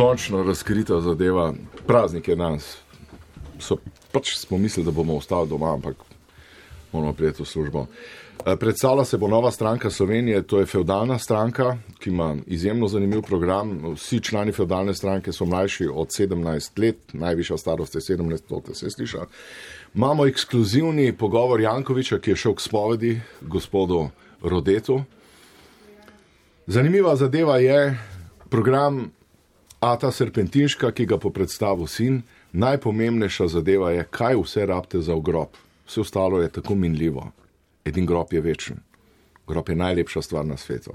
končno razkrita zadeva. Praznik je danes. Smo mislili, da bomo ostali doma, ampak moramo prijeti v službo. Predstavlja se bo nova stranka Slovenije, to je fevdalna stranka, ki ima izjemno zanimiv program. Vsi člani fevdalne stranke so mlajši od 17 let, najvišja starost je 17, to se sliša. Imamo ekskluzivni pogovor Jankoviča, ki je šel k spovedi gospodu Rodetu. Zanimiva zadeva je program Ata Serpentinška, ki ga bo predstavil sin. Najpomembnejša zadeva je, kaj vse rabite za grob. Vse ostalo je tako minljivo. Edin grob je večen. Grob je najlepša stvar na svetu.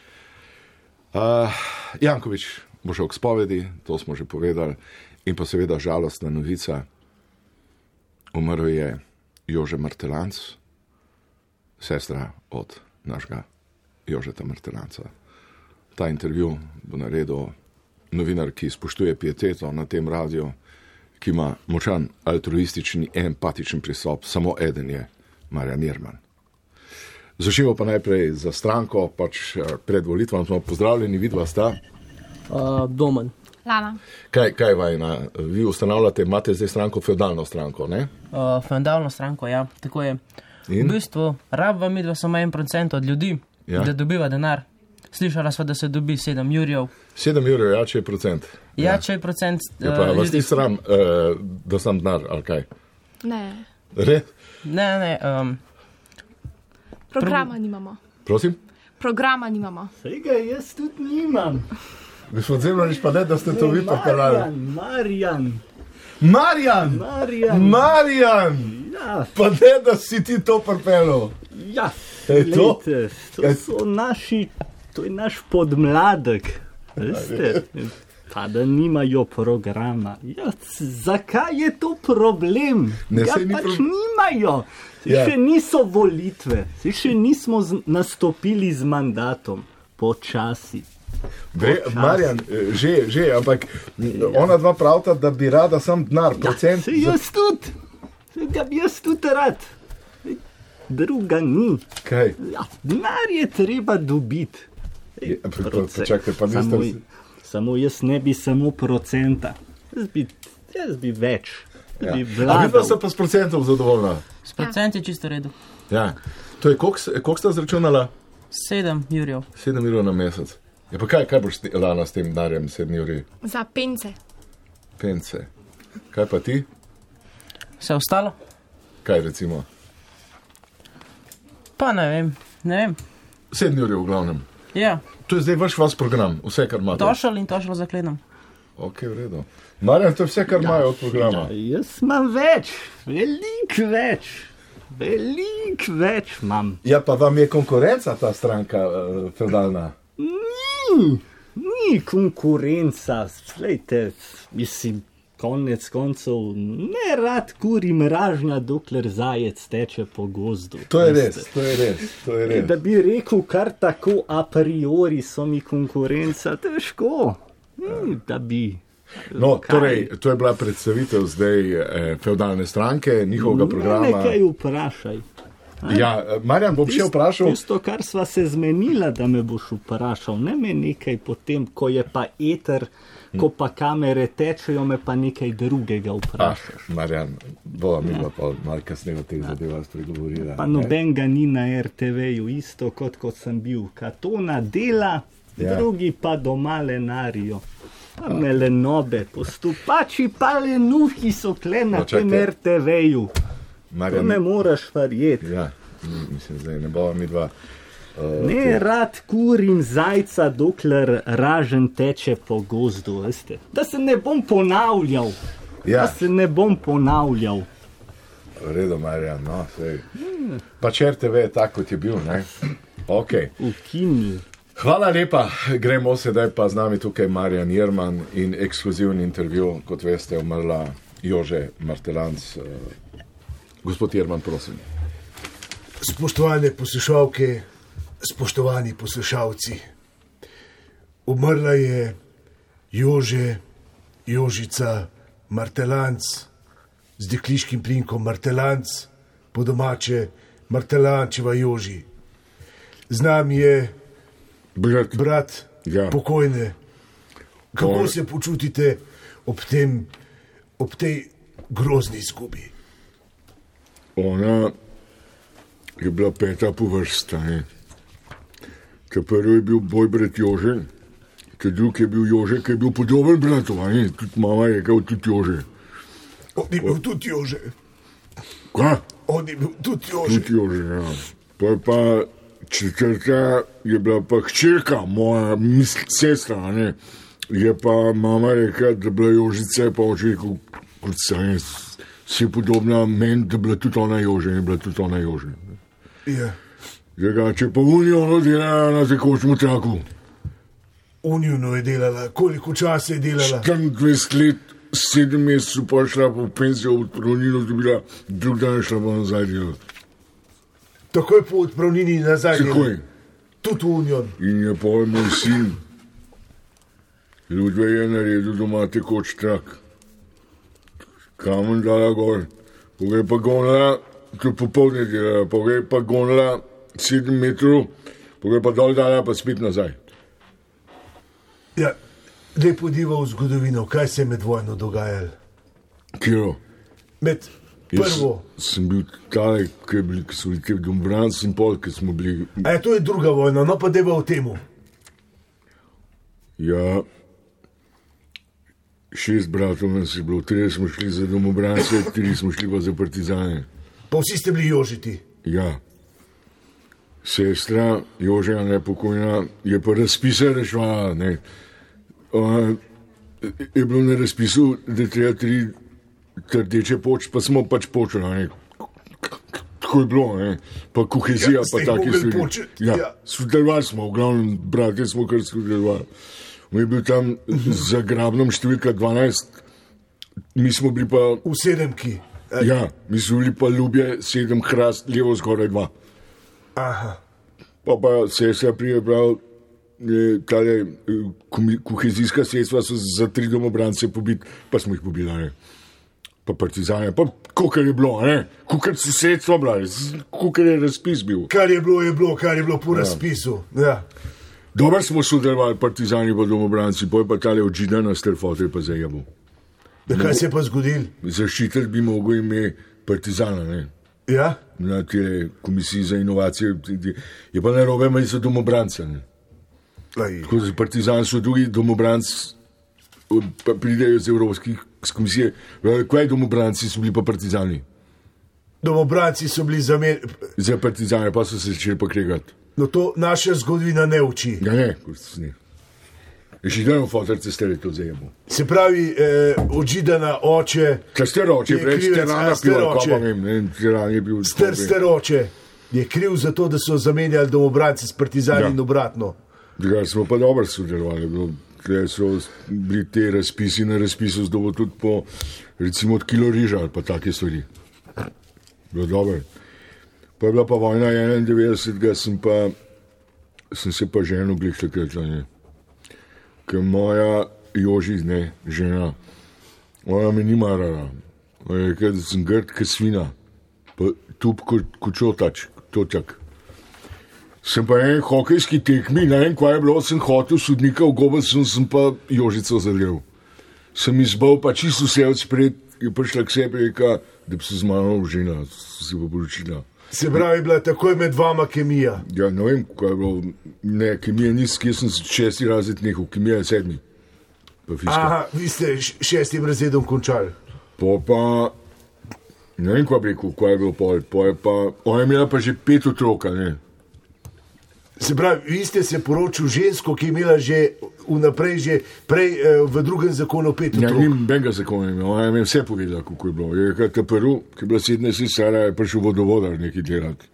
Jankovič bo šel k spovedi, to smo že povedali. In pa seveda žalostna novica. Umrl je Jože Martelanc, sestra od našega Jožeta Martelanca. Ta intervju bo naredil novinar, ki spoštuje pieteto na tem radiju, ki ima močan altruistični, empatičen pristop. Samo eden je, Marjan Jerman. Začnimo pa najprej za stranko, pač pred volitvami smo pozdravljeni, vidva sta. Domen. Lana. Kaj vajna? Vi ustanavljate, imate zdaj stranko, feudalno stranko, ne? Feudalno stranko, ja, tako je. In? V bistvu, rabva midva samo 1% od ljudi, da dobiva denar. Slišala sva, da se dobi 7 jurjev. 7 jurjev, ja, če je procent. Ja, če je procent. Pa vas ni sram, da sam denar, ali kaj? Ne. Re? Ne. Programa nimamo. Prosim? Programa nimamo. Sega, jaz tudi nimam. Gospod Zemljanič, pa ne, da ste to vi popeljali. Marjan! Ja. Pa ne, da si ti to pripeljal. Ja, to? lejte, to je naš podmladek, veste, pa da nimajo programa. Ja, zakaj je to problem? Pač nimajo. Še niso volitve, še nismo nastopili z mandatom. Počasi. Marjan, že, ampak ona dva pravta, da bi rada sam denar, procent. Se jaz tudi, ga bi jaz tudi rad. Druga ni. Kaj? Ja, denar je treba dobiti. Počakajte, pa niste... Samo jaz ne bi samo procenta. Jaz bi več. Ja. A vidva se pa s procentom zadovoljna? S procenti čisto redu. Ja. To je, koliko ste zračunala? 7 jurjev. 7 jurjev na mesec. Ja, pa kaj boš Lana s tem denarjem 7 jurjev? Za pence. Pence. Kaj pa ti? Vse ostalo? Kaj recimo? Pa ne vem. 7 jurjev v glavnem. Ja. To je zdaj vaš program, vse kar imate. Tošal zaklenam. Ok, v redu. Marjan, to je vse, kar imajo od programa. Ja, jaz imam več, veliko več imam. Ja, pa vam je konkurenca ta stranka feudalna? Ni konkurenca, glejte, mislim, konec koncev, ne rad kurim ražnja, dokler zajec teče po gozdu. To je res. Da bi rekel kar tako a priori so mi konkurenca, težko, da bi... No, torej, to je bila predstavitev zdaj feudalne stranke, njihovega programa. Nekaj vprašaj. Ja, Marjan, bom še vprašal. Tisto, kar sva se zmenila, da me boš vprašal, ne me nekaj potem, ko je pa eter, ko pa kamere tečejo, me pa nekaj drugega vprašaš. Marjan, bova midva pa malo kasneje o teh zadevah spregovorila. Pa noben ga ni na RTV-ju, isto kot sem bil. Katona dela, drugi pa doma lenarijo. Pa melenobe, postupači pa lenuhi so kle na tem RTV-ju. To ne moraš verjeti. Ja, mislim, zdaj ne bova midva... Ne rad kurim zajca, dokler ražen teče po gozdu, veste. Da se ne bom ponavljal. V redu, Marjan, no, sej. Pač RTV je tak, kot je bil, ne? Ok. Ukinil. Hvala lepa, gremo sedaj pa z nami tukaj Marjan Jerman in ekskluzivni intervju, kot veste, umrla Jože Martelanc. Gospod Jerman, prosim. Spoštovane poslušalke, spoštovani poslušalci, umrla je Jožica Martelanc z dekliškim prinkom Martelanc, po domače Martelančeva Joži. Z nami je brat pokojne Kako se počutite ob tej grozni izgubi? Ona je bila 5. po vrsta. Ta prvi je bil boj brat Jože, ta drugi je bil Jože, ki je bil podoben bratu. Tudi mama je rekel, tudi Jože. On je bil tudi Jože. Kaj? On je bil tudi Jože. Tudi Jože, ja. Pa 4. je bila pa hčerka, moja sestra, ne. Je pa mama rekla, da bila Jožica, pa oče rekel, kot si podobna meni, da bila tudi ona Jože, in bila tudi ona Jože. Ja. Drugače pa Unijo delala na tekočem traku. Unijo je delala, koliko časa je delala? 24 let, 7 mesecev pa šla po penzijo, odpravnino dobila, drug dan šla pa nazaj delati. Takoj po odpravnini nazaj delati? Takoj. Tudi v Unijo. In je pa moj sin, Ludve je naredil doma tekoč trak. Kamen dala gor, pogaj pa gonila, tudi popoldne delala, pogaj pa gonila 7 metrov, pogaj pa dol dala, pa spet nazaj. Ja, daj podiva v zgodovino, kaj se je med vojno dogajalo? Kjero? Med prvo. Sem bil tale, ki so bili te Dombranci in pol, ki smo bili... A to je druga vojna, no pa deva o temu. Ja, 6 bratov nas je bilo, 3 smo šli za Domobrance, 3 smo šli pa za partizane. Pa vsi ste bili Jožiti? Ja. Sestra Joža, nepokojna, je pa razpise rešvala, ne. Je bilo na razpisu, da treba 3 trdeče početi, pa smo pač počeli, ne. Tako je bilo, ne. Pa kohezija, pa take stvari. Ja, sodelovali smo, v glavnem, brate smo kar sodelovali. On je bil tam za grabnom številka 12, mi smo bili pa... V 7-ki? Ja, mi smo bili pa Ljubje, 7, Hrast, levo zgoraj 2. Aha. Pa sestra prije prav, tale kohezijska sredstva so za 3 domobrance pobiti, pa smo jih pobili, ne. Pa partizane, pa kolikor je bilo, ne. Kolikor so sredstva brali, kolikor je razpis bil. Kar je bilo po razpisu, ja. Dobro smo sodelovali, partizani pa domobranci, poj pa tale odžida na strfote pa zajebu. Kaj se je pa zgodil? Zaščititi bi mogel ime partizana, ne. Ja? Na te komisiji za inovacije, je pa narobe, imeli so domobrance, ne. Tako za partizan so drugi domobranci, pa pridejo z Evropskih komisije, kaj domobranci so bili pa partizani? Domobranci so bili za partizane, pa so se začeli pa kregati. No to naša zgodovina ne uči. Ja ne, kot se ne. Židano fotorce stare to zajemo. Se pravi, odžidana oče... Steroče, prej sterana pila, ko pa vem, ne, steran je bil... Steroče je kriv za to, da so zamenjali domobranci s partizani in obratno. Drugar smo pa dobro sodelovali, tukaj so bili te razpisi na razpisu, zdobo tudi po, recimo, od kilo riža ali pa take stvari. Bilo dobro. Pa je bila pa vojna 91, sem se pa ženil glih takrat, ne. Ker moja Joži, ne, žena, ona me ni marala. Ona je rekel, da sem grd kot svina, pa tup kot točak. Sem pa en hokejski tekmi, ne vem, kaj je bilo, sem hotel sodnika v gobe, sem pa Jožico zadel. Sem izbal pa čisto vse odspred, je prišla k sebi in rekel, da bi se z mano žena, se pa poročila. Se pravi, bila takoj med vama kemija? Ja, ne vem, kaj je bilo. Ne, kemija niski, jaz sem 6. razred nehal, kemija je 7. Aha, vi ste 6. razredom končali. Pa, ne vem, kaj bi rekel, kaj je bilo pol. Ona je imela pa že 5 otroka, ne. Se pravi, vi ste se poročil žensko, ki je imela že vnaprej, že prej v drugem zakonu 5 otrok. Ja, nim benga zakona imela, ona je mi vse povedala, kako je bilo. Je rekel, ta prvi, ki je bila 17 stara, je prišel vodovodar nekaj delati.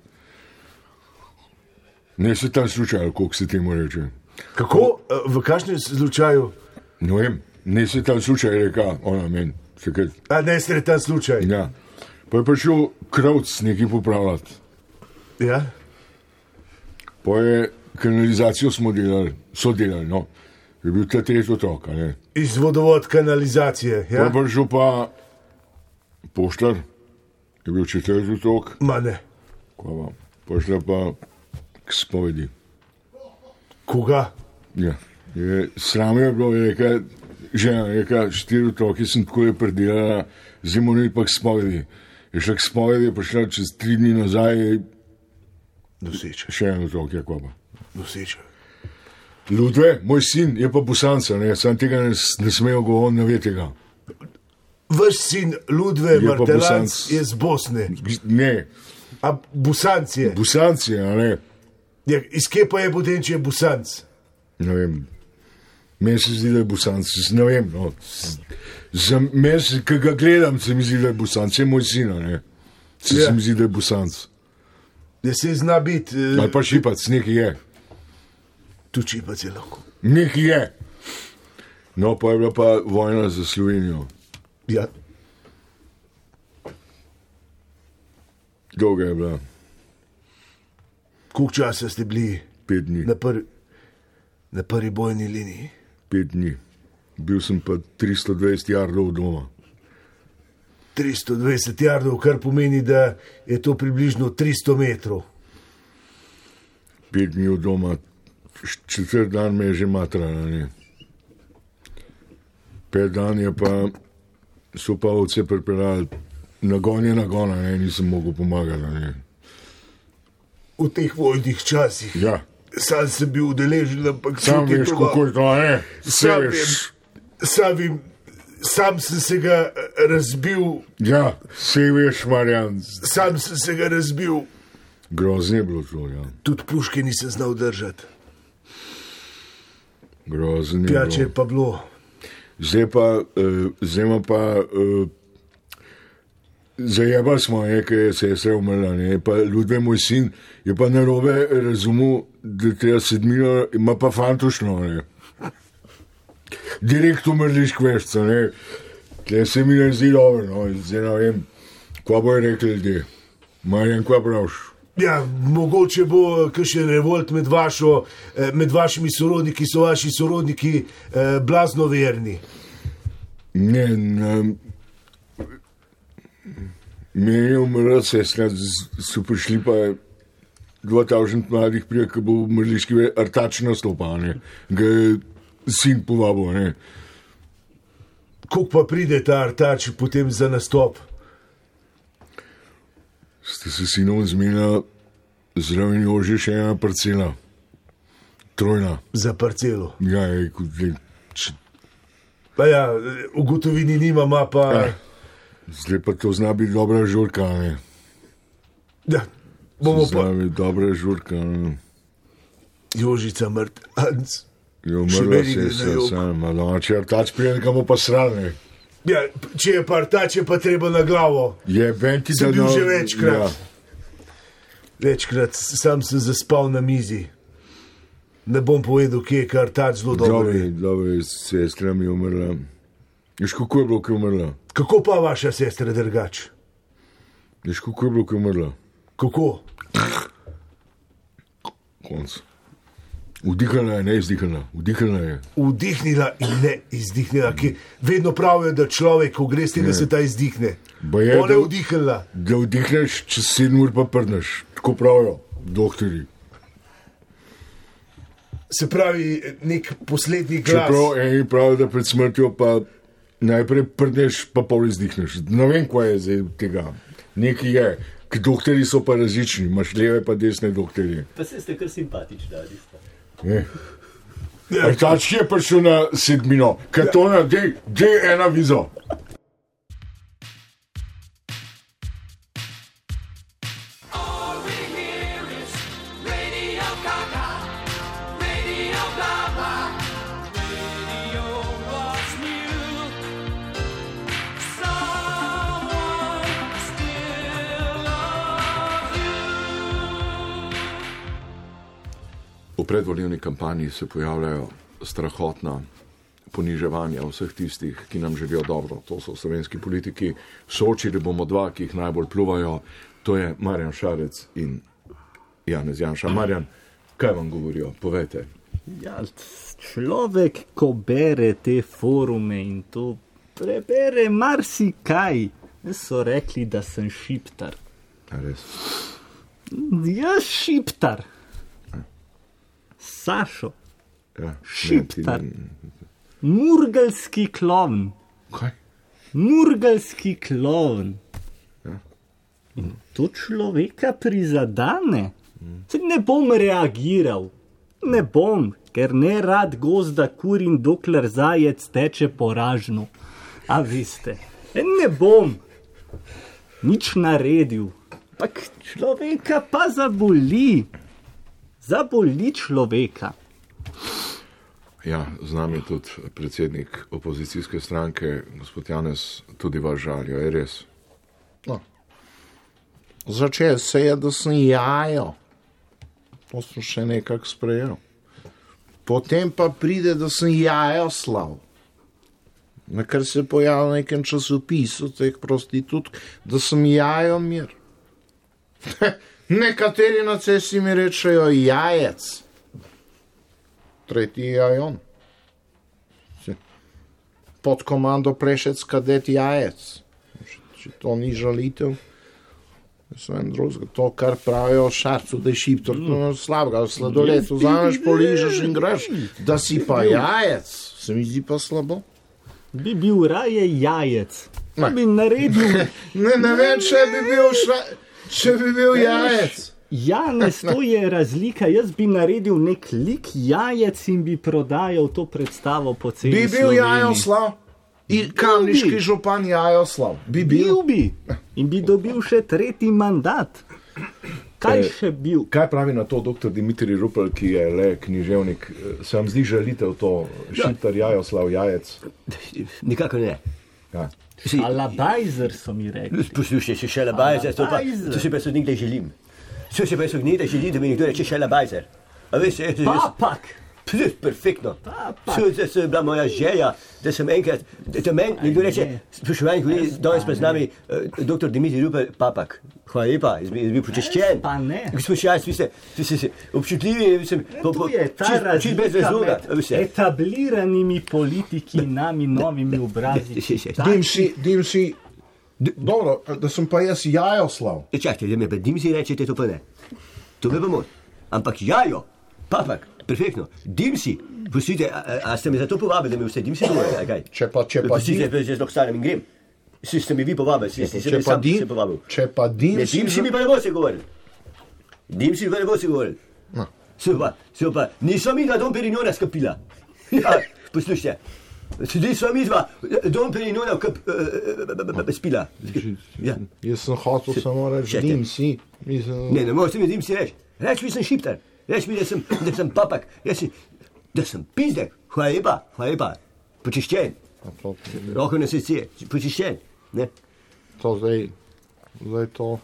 Ne se tam slučajo, koliko se temu reče. Kako? V kakšnem slučaju? Ne vem, ne se tam slučaj, je rekel, ona meni. A ne ste tam slučaj? Ja. Pa je prišel kravc nekaj popravljati. Ja? Pa je kanalizacijo so delali, no. Je bil ta 3 otroka, ne. Iz vodovod kanalizacije, ja? Pa je prišel pa poštar, je bil 4 otrok. Ma ne. Pa je šla pa k spovedi. Koga? Ja. Sram je bilo, je rekel, Žena reka, 4 otroke sem tako je predelala, zdaj moram iti pa k spovedi. Je šla k spovedi, je prišla čez 3 dni nazaj, Doseče. še en otrok je kva pa. Doseče. Ludve, moj sin je pa Bosanca, ne, sam tega ne smejo govoriti, ne ve tega. Vaš sin Ludve Je pa Martelanc Bosanc. je z Bosne. Ne, A Bosanc je. Bosanci, a ne, Ja, iz kje pa je potem, če je Bosanc? ne vem. Meni se zdi, da je Bosanc, ne vem, no. Meni, ki ga gledam, se mi zdi, da je Bosanc, je moj sin, a ne. Se mi zdi, da je Bosanc. Da se zna biti. Ali pa Šipac, nekaj je. Tu Šipac je lahko. Nekaj je. No, pa je bila pa vojna za Slovenijo. Ja. Dolga je bila, Koliko časa ste bili 5 dni. na prvi bojni liniji? 5 dni. Bil sem pa 320 jardov od doma. 320 jardov, kar pomeni, da je to približno 300 metrov. 5 dni od doma, 4 dan me je že matrala, ne. 5 dan je pa, so pa ovce pripeljali, nagon je nagona, ne, nisem mogel pomagati, ne. V teh vojnih časih. Ja, Sam sem bil udeležen, ampak sam čutim veš, to kako je to, ne. Sam veš. vem. Sam sem se ga razbil, Ja, vse veš, Marjan. sam sem se ga razbil, Grozno je bilo to, ja. tudi puške nisem znal držati. Grozno je Pijače bilo. je pa bilo. Zdaj ima pa, zajeba smo, ker je sestra umrla, ne, pa Ludve, moj sin, je pa narobe razumel, da treba sedmino, ima pa fantošno, ne. Direkt umrliš kvešca, ne. Tle se mi ne zdi dobro, no, zdaj ne vem, kva bojo rekli ljudje. Marjan, kva praviš? Ja, mogoče bo kakšen revolt med vašimi sorodniki, so vaši sorodniki blazno verni. Ne, meni je umrla sestra, so prišli pa 2000 mladih prije, ki bo v mrliški artač nastopal, ne. Ga je sin povabil, ne. Koliko pa pride ta artač potem za nastop? Ste se sinom zmenila, zraven Jože še ena parcela. Trojna. Za parcelo. Ja, je, Pa ja, v gotovini nima, ima pa. zdaj pa to zna biti dobra žurka, ne. Ja, bomo pa. Zna biti dobra žurka, ne. Jožica Martelanc. Je Še umrla meni gre na sestra, jok. sama, no, če artač prije, ga bo pa sral, ne. Ja, če je pa artač, je pa treba na glavo. Je venti, da Sem bil že večkrat. Ja. Večkrat sam sem zaspal na mizi. Ne bom povedal, kje je artač zelo dobro. Dobro, sestra mi je umrla. Veš, kako je bilo, ko je umrla? Kako pa vaša sestra drugač? Veš, kako je bilo, ko je umrla? Kako? Konc. Vdihnila je, ne izdihnila. Vdihnila je. Vdihnila in ne izdihnila. Ki vedno pravijo, da človek, ko gre z tega sveta, izdihne. Baje, Ona je vdihnila. Da vdihneš, čez 7 ur pa prdneš. Tako pravijo, doktori. Se pravi, nek poslednji glas. Čeprav eni pravijo, da pred smrtjo pa najprej prdneš, pa pol izdihneš. Ne vem, kaj je zdaj tega. Nekaj je. K doktori so pa različni, imaš leve pa desne doktorje. Pa se ste kar simpatični, ali ste? Ja, Artač je prišel na sedmino, Katona, dej ena vizo. V predvolilni kampanji se pojavljajo strahotna poniževanja vseh tistih, ki nam želijo dobro. To so slovenski politiki. Soočili bomo dva, ki jih najbolj pljuvajo. To je Marjan Šarec in Janez Janša. Marjan, kaj vam govorijo? Povejte. Ja, človek, ko bere te forume in to prebere marsikaj, so rekli, da sem šiptar. A res? Jaz šiptar. Sašo. Ja, Šiptar. Murgelski klovn. Kaj? Murgelski klovn. In to človeka prizadane. Se ne bom reagiral. Ne bom, ker ne rad gozda kurim, dokler zajec teče poražno. A veste, ne bom nič naredil. Pak človeka pa zaboli. Zaboli človeka. Ja, z nami je tudi predsednik opozicijske stranke, gospod Janez, tudi vas žalijo, je res? No. Začel se je, da sem jajo. To sem še nekako sprejel. Potem pa pride, da sem jajo slav. Na kar se pojavlja v nekem časopisu, teh prostitutk, da sem jajo mir. Nekateri na cesti mi rečejo jajec. Tretji jajon. Pod komando Prešec kadet jajec. Če to ni žalitev, sem drugega, to kar pravijo o Šarcu, da je šiptor, to je slabega, sladoled, vzameš, poližeš in greš, da si pa jajec, se mi zdi pa slabo. Bi bil raje jajec. Bi naredil... Ne vem, če bi bil jajec. Janez, to je razlika. Jaz bi naredil nek lik jajec in bi prodajal to predstavo po celi Sloveniji. Bi bil Jajoslav in kamniški župan Jajoslav. Bil bi. In bi dobil še 3. mandat. Kaj še bil? Kaj pravi na to dr. Dimitrij Rupel, ki je le književnik? Se vam zdi žalitev to Šiptar Jajoslav Jajec? Nikako ne. Ja. Šalabajzer so mi rekli. Poslušaj, še šalabajzer, to si pa so nikdaj želim. To se pa so nikdaj želim, da mi nekdo reče šalabajzer. A veš, Papak. Perfektno. To je bila moja želja, da sem enkrat, da meni nekdo reče, spoštovani kolegi, danes pa z nami dr. Dimitrij Rupel, Papak. Hvala lepa, jaz bil počaščen. Pa ne. Gospod Šalc, vi ste občutljivi, Tu je ta razlika med etabliranimi politiki in nami novimi obrazi. Dim si, dobro, da sem pa jaz Jajoslav. Čakajte, da me pa Dimsi rečete, to pa ne. To me pa moj. Ampak Jajo, Papak, perfektno. Dimsi, pustite, a ste me za to povabili, da me vse Dimsi govorite, kaj? Če pa Pustite, jaz lahko stanem in grem. Ste mi vi povabili, ste me sam se povabil. Če pa Dimsi... Dimsi mi pa ne bo se govorili. Dimsi mi pa ne bo se govorili. No. Se pa, nismo mi na Dom Perignona skapila. Ja, poslušajte. Nismo mi dva Dom Perignona spila. Ja. Jaz sem hotel samo reči Dimsi. Ne morete mi Dimsi reči. Reči mi sem Šiptar. Reči mi, da sem Papak. Reči, da sem pizdek. Hvala lepa. Počiščen. Roko na srce. Počiščen. Ne? To zdaj to...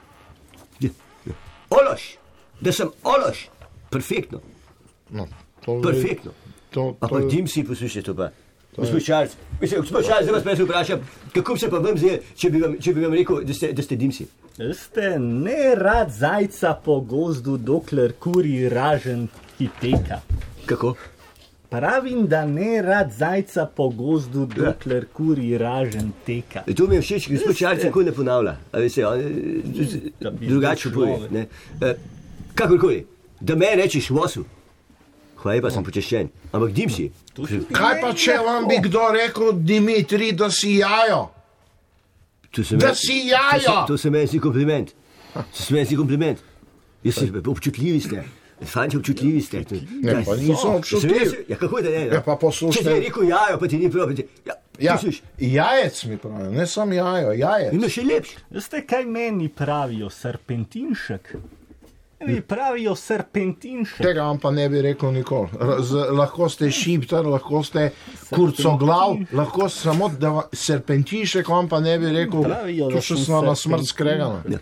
Ološ. Da sem ološ. Perfektno. No, to perfektno. Pa Dimsi, poslušajte to pa. Gospod Šalc, zdaj vas pa vprašam, kako se pa vam zdi, če bi vam rekel, da ste Dimsi? Ste ne rad zajca po gozdu, dokler kuri ražen hiteka. Kako? Pravim, da ne rad zajca po gozdu, dokler kuri ražen teka. To mi je všeč, gospod Šalc tako ne ponavlja. Drugače pove. Kakorkoli, da me rečeš vosu. Hvala lepa, sem počaščen. Ampak Dimsi. Kaj pa, če vam bi kdo rekel, Dimitrij, da si jajo? Da si jajo! To se meni zdi kompliment. Jaz se občutljivi ste. Fanti, občutljivi ste. Ne, pa nisem občutljiv. Ja, kako je da ne? Ja, pa poslušajte. Če ti je rekel jajo, pa ti ni prav. Ja, jajec mi pravijo, ne sam jajo, jajec. In še lepši. Veste, kaj meni pravijo, serpentinšek? Mi pravijo serpentinšek. Tega vam pa ne bi rekel nikoli. Lahko ste Šiptar, lahko ste kurcoglav, lahko samo serpentinšek vam pa ne bi rekel, to še smo na smrt skregano.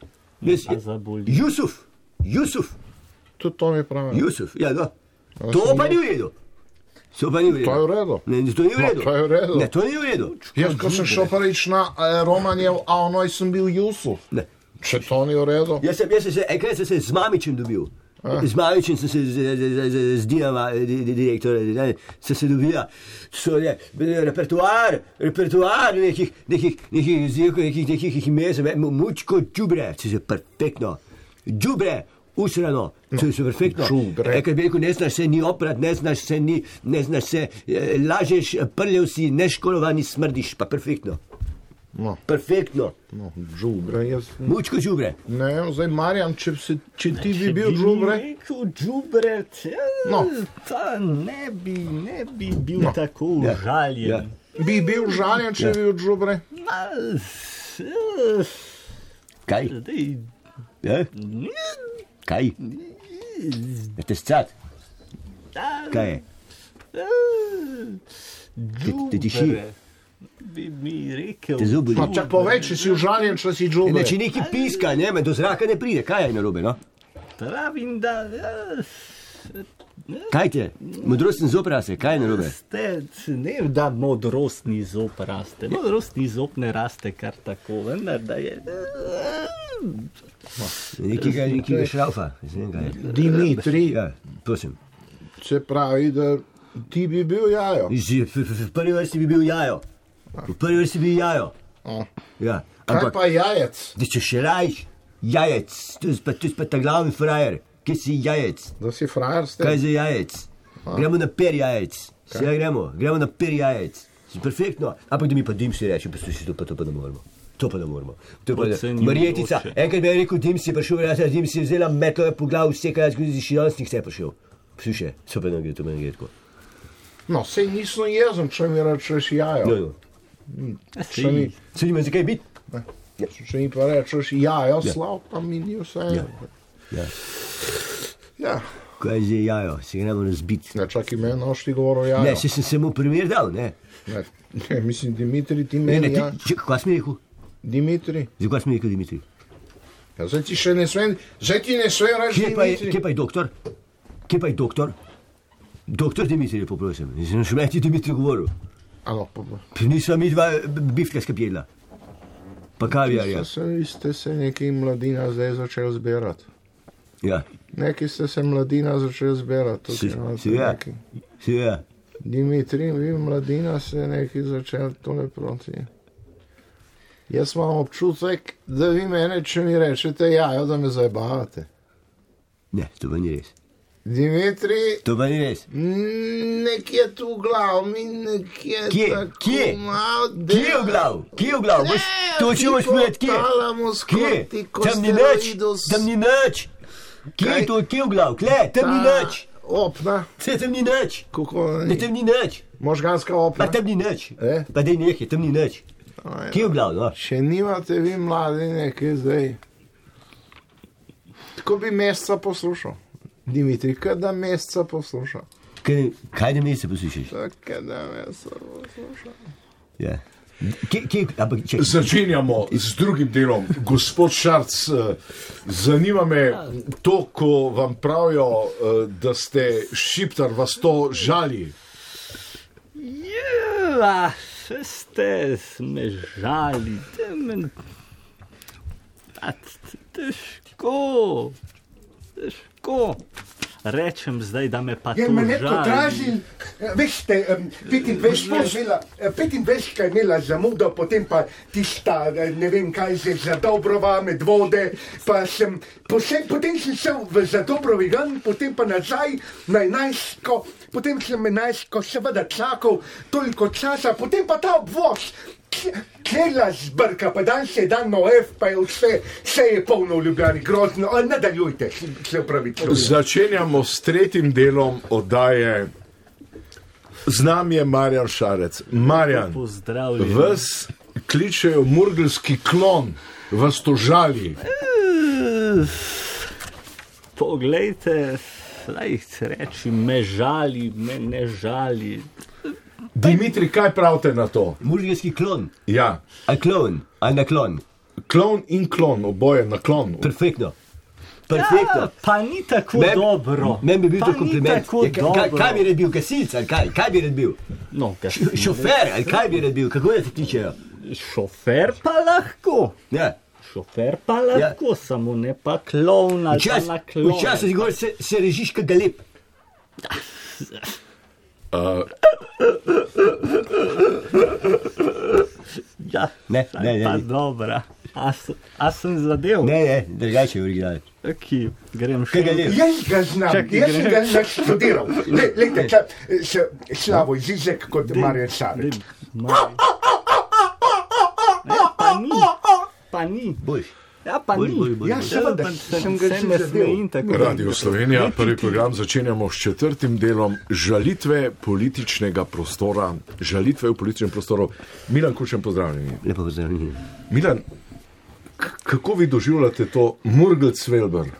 Jusuf. Tudi to mi pravijo. Jusuf, ja, no. To pa ni v redu. To je v redu. Ne, to ni v redu. Ne, to ni v redu. Jaz, ko sem šel prvič na Romanjev, a onoj sem bil Jusuf. Ne. Če to ni v redu? Enkrat sem se z Mamičem dobil. Z Mamičem sem se z Dinama, direktora, sem se dobila. So je repertoar nekih imezov, mučko džubre, se je perfektno. Džubre, usrano, to je perfektno. Ker bi rekel, ne znaš se ni oprat, ne znaš se, lažeš, prljev si, neškolovani smrdiš, pa perfektno. No. Perfektno. No, džubre, jaz... Mučko džubre. Ne, zdaj Marjan, če ti bi bil džubre... Džubre, No. ta ne bi bil tako užaljen. Bi bil užaljen, če bi bil džubre? Kaj? Ja? Kaj? Je te scat? Kaj je? Te diši? Bi mi rekel... Te zubi? No, čak povej, če si užaljen, če si džubre. Če neki piska, ne, me do zraka ne pride. Kaj je narobe, no? Pravim, da... Kaj te? Modrostni zob raste, kaj je narobe? Ne, da modrostni zob raste. Modrostni zob ne raste kar tako, vendar da je... Nekega šraufa. Dimitri, Ja, prosim. se pravi, da ti bi bil jajo. V prvi vrsti bi bil jajo. V prvi vrsti bi bil jajo. Ja. Kaj pa jajec? Da če še rajš, jajec, to je pa ta glavni frajer. Kje si jajec? Da si frajer s tem? Kaj za jajec? Gremo na per jajec. Vse gremo na per jajec. Perfektno. Ampak da mi pa dim si reči, poslušaj, to pa ne moremo. To pa ne moremo. Marjetica, enkrat bi rekel, dim si prišel, dim si vzela metlo po glavu, vse kaj zgodi, si danes nihče prišel. Poslušaj, to pa ne gre tako. No, sej nisem jezen, če mi rečeš jajo. Se nima zakaj biti? Če mi pa rečeš jajo, slav, pa mi ni vse. Ja. Kaj je jajo, se gremo razbiti. Ne, čakaj me, no, ti govoril jajo. Ne, se sem se mu primer dal, ne. Ne, mislim, Dimitri, ti meni jajo. Kaj si mi rekel? Dimitri. Zakaj si mi rekel Dimitri? Ja, zdaj ti še ne svem, zdaj ti ne svem reči Dimitri. Kje pa je doktor? Kje pa je doktor? Doktor Dimitri, poprosim. Nisem še ti Dimitri govoril. Ano, Nisem mi dva bifka skapjela. Pa kaviarja. Ste se neki mladina zdaj začeli zbirati. Ja. Neki ste se mladina začeli zbirati. Si ja. Dimitri, vi mladina se neki začeli tole proti. Jaz imam občutek, da vi mene, če mi rečete jajo, da me zabavate. Ne, to pa ni res. Dimitri, To pa ni res. nekje tu v glav, mi nekje Kje v glav? To če boš povedati, kje? Tam ni nič. Kje v glav? Tam ni nič. Opna. Tam ni nič. Kako Ne, tam ni nič. Možganska opna. Pa tam ni nič. E? Pa dej nekaj, tam ni nič. Kje v glav, no? Še nimate vi mladi nekaj zdaj. Tako bi Mesca poslušal. Dimitri, kaj da Mesca posluša? Kaj da mi se poslušaš? Kaj da Mesca posluša? Ja. Začenjamo z drugim delom. Gospod Šarc, zanima me to, ko vam pravijo, da ste šiptar, vas to žali. Ja, še ste me žali. Težko. Rečem zdaj, da me pa to žali. Veste, 25 je imela zamudo, potem pa tista, ne vem kaj že, za Dobrova, Medvode, pa potem sem šel v Zadobrovi ven, potem pa nazaj na 11, potem sem 11 seveda čakal toliko časa, potem pa ta obvoz. Kjela zbrka, pa dan se je dan na OF, pa je vse je polno v Ljubljani, grozno, ali nadaljujte, se upravičujem. Začenjamo s tretjim delom oddaje. Z nami je Marjan Šarec. Marjan, vas kličejo murgelski klon, vas to žali. Poglejte, reči, me žali, me ne žali. Dimitri, kaj pravite na to? Murgelski klon. Ja. Ali klon, ali naklon. Klon in klon, oboje naklon. Perfektno. Ja, pa ni tako dobro. Meni bi bil to kompliment. Kaj bi rad bil, gasilc ali kaj? Kaj bi rad bil? No, šofer ali kaj bi rad bil? Kako da te kličejo? Šofer pa lahko. Ja. Šofer pa lahko, samo ne pa klon ali pa naklon. Včasih se režiš kot galeb. Ja, ne. Pa dobra. A sem zadev? Ne, drugače je original. Grem še. Jaz ga znam, jaz sem ga naštudiral. Lejte, Slavo Zizek kot Marjan Šarec. Pa ni. Boljš. Ja, pa ni. Ja, seveda, sem ga že nasledil. Radio Slovenija, prvi program začenjamo s 4. delom žalitve političnega prostora. Žalitve v političnem prostoru. Milan Kučan, pozdravljeni. Lepo pozdravljeni. Milan, kako vi doživljate to Murgel-Cvelber?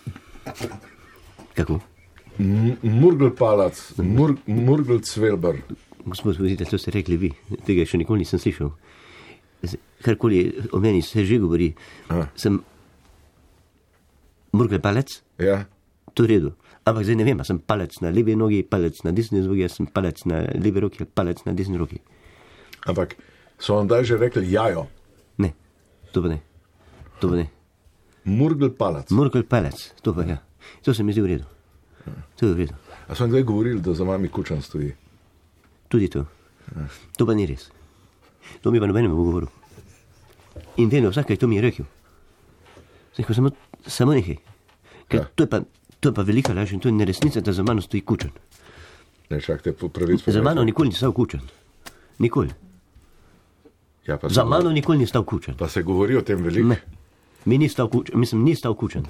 Kako? Murgel-Palac, Murgel-Cvelber. Gospod voditelj, to ste rekli vi. Tega še nikoli nisem slišal. Karkoli o meni se že govori. Sem Murgel-Palec? Ja. To je redu. Ampak zdaj ne vem, sem palec na levi nogi, palec na desni nogi, sem palec na levi roki, palec na desni roki. Ampak so vam daj že rekli jajo? Ne, to pa ne. To pa ne. Murgel-Palac. Murgel-Palec, to pa ja. To se mi zdi v redu. To je v redu. A so vam kdaj govorili, da za vami Kučan stoji? Tudi to. To pa ni res. To mi pa nobenem bo govoril. In vedno vsak, kaj to mi je rekel. Rekel samo nekaj. Ker to je pa velika laž in to je neresnica, da za mano stoji Kučan. Ne, čakajte, po pravic. Za mano nikoli ni stal Kučan. Nikoli. Ja, pa za mano nikoli ni stal Kučan. Pa se govori o tem veliko? Ne. Mi ni stal Kučan, mislim, ni stal Kučan.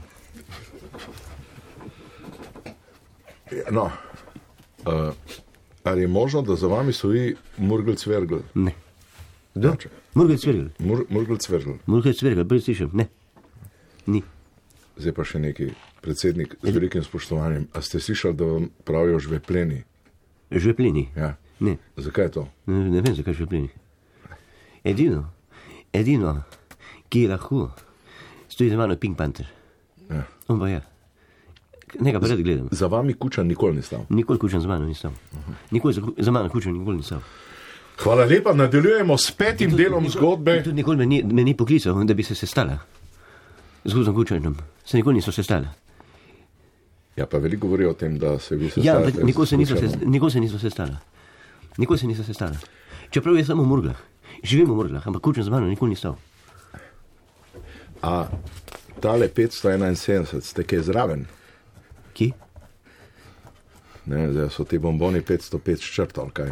No, ali je možno, da za vami stoji Murgel-Cvelber? Ne. Kdo? Murgel-Cvelber. Murgel-Cvelber. Murgel-Cvelber, bolj slišim, ne. Ni. Zdaj pa še neki predsednik z velikim spoštovanjem. A ste slišali, da vam pravijo žvepleni? Žvepleni? Ja. Ne. Zakaj je to? Ne vem, zakaj žvepleni. Edino, ki je lahko, stoji za mano Pink Panther. Ja. On pa ja. Nekaj pa rad gledam. Za vami Kučan nikoli ni stal? Nikoli Kučan za mano ni stal. Nikoli za mano Kučan nikoli ni stal. Hvala lepa, nadaljujemo s 5. delom zgodbe. Tudi nikoli me ni poklical, da bi se sestala. Z Guzom Kučanom. Se nikoli niso sestala. Ja, pa veliko govorijo o tem, da se vi Ja, sestajate. nikoli se niso sestala. Nikoli se niso sestala. Čeprav je samo v Murglah. Živim v Murglah, ampak Kučan za mano nikoli ni stal. A tale 571, ste kaj zraven? Ki? Ne, zdaj so ti bomboni 505 črtal, kaj?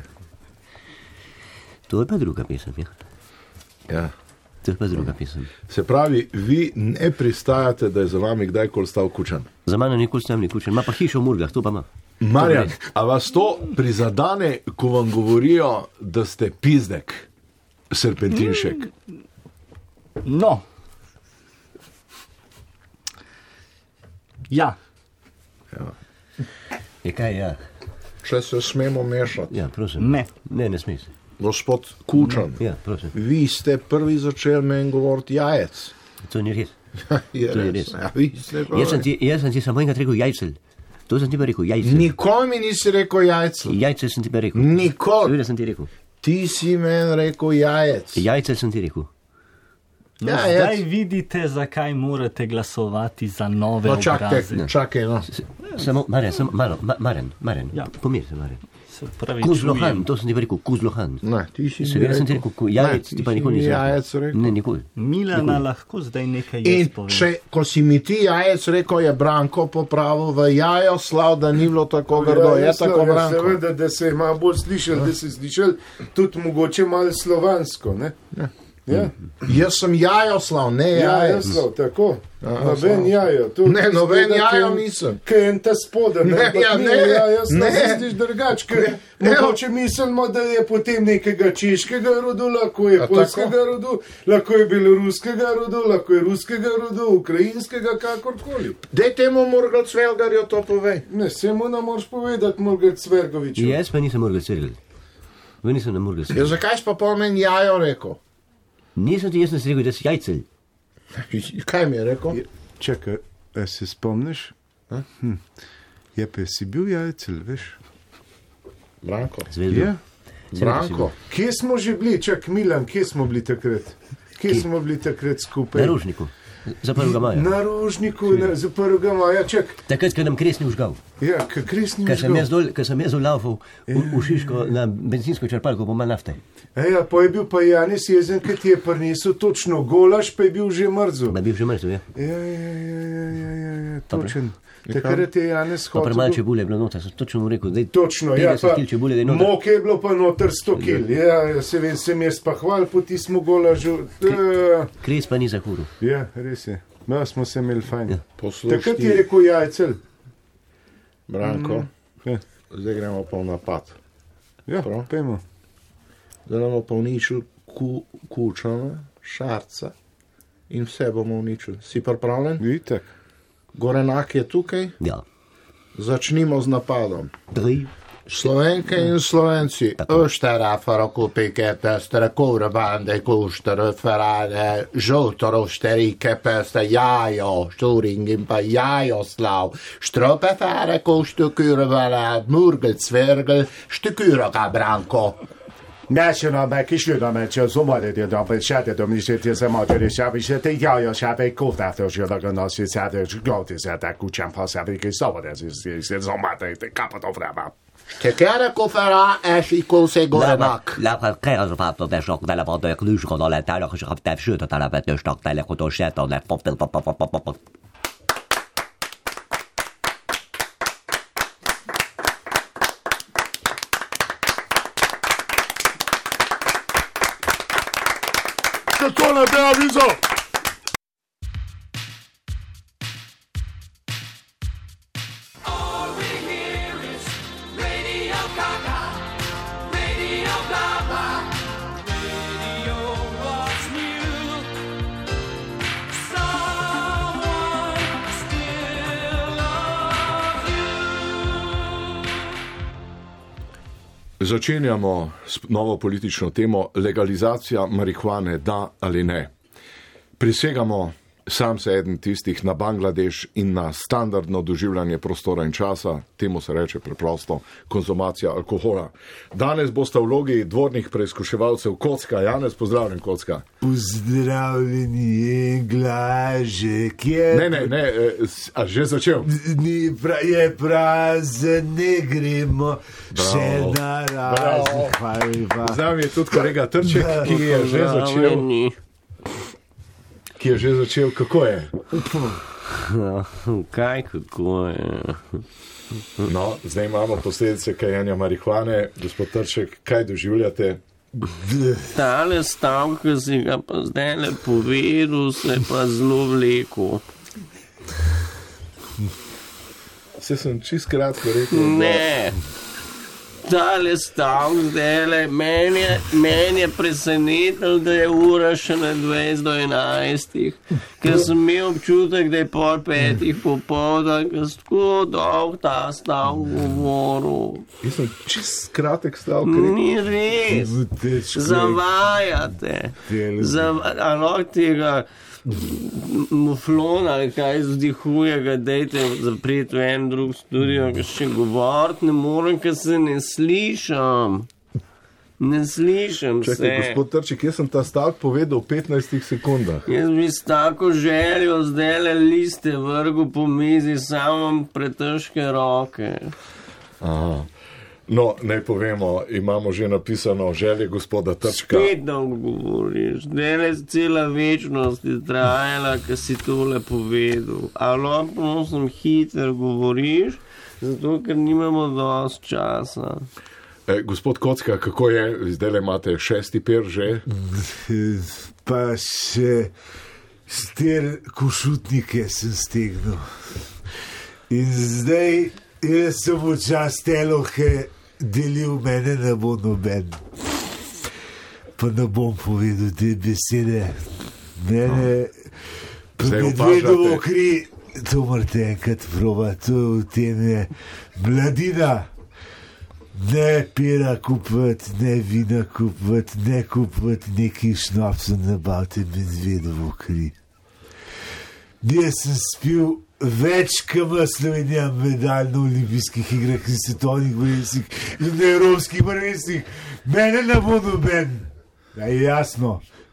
To je pa druga pesem, ja. Ja. To je pa druga pesem. Se pravi, vi ne pristajate, da je za vami kdajkoli stal Kučan? Za mano nikoli stal ni Kučan, ima pa hišo v Murglah, to pa ima. Marjan, a vas to prizadane, ko vam govorijo, da ste pizdek, serpentinšek? No. Ja. Je kaj, ja. Če se smemo mešati. Ja, prosim. Ne. Ne smej se. Gospod Kučan, Ja, prosim. vi ste prvi začeli meni govoriti jajec. To ni res. Je To je res. res. Ja, vi ste prvi. Jaz sem ti samo enkrat rekel jajcel. To sem ti pa rekel, jajcel. Nikoli mi nisi rekel jajce. Jajcel sem ti pa rekel. Nikoli. Seveda sem ti rekel. Ti si meni rekel jajec. Jajcel sem ti rekel. No, Ja, zdaj vidite, zakaj morate glasovati za nove No, obraze. čakaj, no. Samo, Marjan, Ja. pomir se, Marjan. Se pravi, Kuzlohan, to sem ti pa rekel, Kuzlohan. Ne, ti si mi Seveda sem ti rekel, jajec, ti pa nikoli nisi jajec rekel. Ne, nikoli. Milana lahko zdaj nekaj jaz In povem. če, ko si mi ti jajec rekel, je Branko popravil v jajo, slav, da ni bilo tako grdo. Je tako, Branko? Seveda, da se ima bolj slišal, da se slišal tudi mogoče malo slovansko, ne? Ja. Jaz sem jajoslav, ne Ja, jajec. Jaslav, tako. Noben Slav. jajo. To Ne, noben izgleda, jajo ke- nisem. Ke je en ta spodaj, Ne, ampak ja, ni, ne, ja, jaz ne. se zdiš drugač, ker mogoče mislimo, da je potem nekega češkega rodu, lahko je A poljskega rodu, lahko je beloruskega rodu, lahko je ruskega rodu, ukrajinskega, kakorkoli. Dej temu Murgel-Cvelberju to povej. Ne, se mu ne moreš povedati, Murgel Cvergoviču. Jaz pa nisem Murgel Cvelber. Ve nisem na Murgel Ja, Cvelber. zakaj si pa pol meni jajo rekel? Nisem ti, jaz sem si rekel, da si jajcel. Kaj mi je rekel? Čakaj, se spomniš? Je pa si bil jajcel, veš? Branko. Zvezdo. Ja. Branko. Kje smo že bili, čak Milan, kje smo bili takrat? Kje smo bili takrat skupaj? Na Rožniku. Za 1. maja. Na Rožniku, za 1. maja, čak. Takrat, ko nam kresni užgal. Ja, kresni užgal. Ker sem jaz laufal v Šiško na benzinsko črpalko, po manj nafte. Ja, pa je bil pa Janez jezen, ki ti je prinesel točno golaž, pa je bil že mrzel. Pa je bil že mrzel, ja. Ja, točen. Takrat je Janez hotel. Pa premalj čebule je bilo noter, sem točno mu rekel, da je točno, ja, pa čebule, da je noter. Moke je bilo pa noter 100 kil. Ja, se vem, sem jaz pa hval po tismu golažu. Kres pa ni zahuril. Ja, res je. No, smo se imeli fajn. Ja. Takrat je rekel Jajcel. Branko, zdaj gremo pa v napad. Ja, pojmo. Zdaj bomo pa uničili kučane, šarca in vse bomo uničili. Si pripravljen? Itak. Gorenak je tukaj? Ja. Začnimo z napadom. 3. Slovenke in Slovenci, östere farakopéket, pesztere, kórbánde, kóstere, feráde, zsoltorosτερike, peszte, jája, stóringimpa, jájoszláv, ströpefáre, kóstökűrvele, murgel-cvergel, stükűrakabránko. National kisülömetső zomaredőben, vagy sátedömését szemadőri sávisete, jája sávé kóvtáftősülök a nasszíszádő, glótizálták kucsán paszávék, és szabad ez is zomadőt, kapatofrában. Te care cofera esikószé gorenak. Lápad keresztvált besok vele van, hogy lűsgon a lentának, és a sőt a telepetősnak telekotó sértőnek. Kako ne be avizo? Začenjamo s novo politično temo legalizacija marihuane, da ali ne. Prisegamo, sam se eden tistih na Bangladeš in na standardno doživljanje prostora in časa, temu se reče preprosto konzumacija alkohola. Danes boste v vlogi dvornih preizkuševalcev Kocka. Janez, pozdravljen, Kocka. Pozdravljeni, Glažek je... Ne, a že začel? Je prazen, ne gremo še na raznih. Z nami je tudi kolega Trček, ki je že začel. Ki je že začel, kako je? Kaj, kako je? No, zdaj imamo posledice kajenja marihuane. Gospod Trček, kaj doživljate? Tale stavek, ki si ga pa zdaj le povedal, se pa zelo vlekel. Se sem čist kratko rekel. Ne. Tale stavek zdaj le, meni je presenetil, da je ura še na 20 do 11, ker sem imel občutek, da je pol 5 popoldan, ker sem tako dolg ta stavek govoril. Jaz sem čist kratek stavek rekel. Ni res. Zavajate. Lahko tega muflona, ali kaj vzdihujega, dejte zapreti v en drug studio, ker še govoriti ne morem, ker se ne slišam. Ne slišam se. Čakaj, gospod Trček, jaz sem ta stavek povedal v 15 sekundah. Jaz bi s tako željo zdajle liste vrgu po mizi, samo pretežke roke. Aha. No, naj povemo, imamo že napisano želje gospoda Trčka. Spet dolgo govoriš, zdaj cela večnost je trajala, ker si tole povedal. Ali prosim hiter govoriš, zato ker nimamo dosti časa. Gospod Kocka, kako je? Zdaj imate 6. per že? Pa še 4 košutnike sem stegnil. In zdaj jaz sem včas telohe delil, mene ne bo noben. Pa ne bom povedal te besede. Mene medvedovo kri, to morate enkrat probati, to v tem je mladina. Ne pera kupati, ne vina kupati, ne kupati neki šnapso, ne bavte medvedovo kri. Jaz sem spil več, kot v Sloveniji medalj na olimpijskih igrah in svetovnih prvenstvih in na evropskih prvenstvih. Mene ne bo noben. Ja, jasno,